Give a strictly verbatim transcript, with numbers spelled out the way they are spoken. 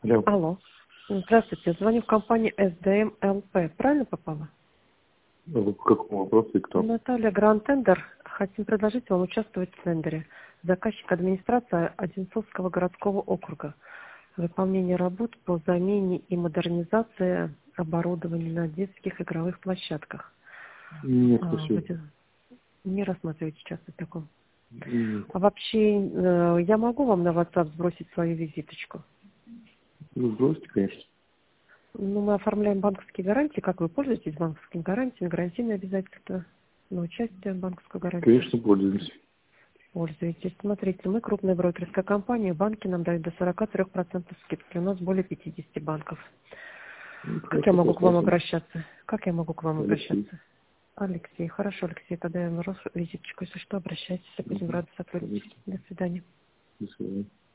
Алло. Алло. Здравствуйте. Звоню в компанию эс дэ эм эл пэ. Правильно попала? А вы по какому вопросу и кто? Наталья, Гранд Тендер. Хотим предложить вам участвовать в тендере. Заказчик администрация Одинцовского городского округа. Выполнение работ по замене и модернизации оборудования на детских игровых площадках. Нет, А, в спасибо. Один- Не рассматриваете часто таком. Нет. А вообще, э, я могу вам на WhatsApp сбросить свою визиточку? Ну, сбросьте, конечно. Ну, мы оформляем банковские гарантии. Как вы пользуетесь банковскими гарантиями? Гарантийные обязательства на участие в банковской гарантии? Конечно, пользуемся. Пользуетесь. Смотрите, мы крупная брокерская компания. Банки нам дают до сорок три процента скидки. У нас более пятидесяти банков. Ну, Как я хорошо, могу к вам посмотрим. обращаться? Как я могу к вам Алексей. обращаться? Алексей. Хорошо, Алексей. Тогда я вам визиточку. Если что, обращайтесь. Будем Угу. рады сотрудничать. Конечно. До свидания. До свидания.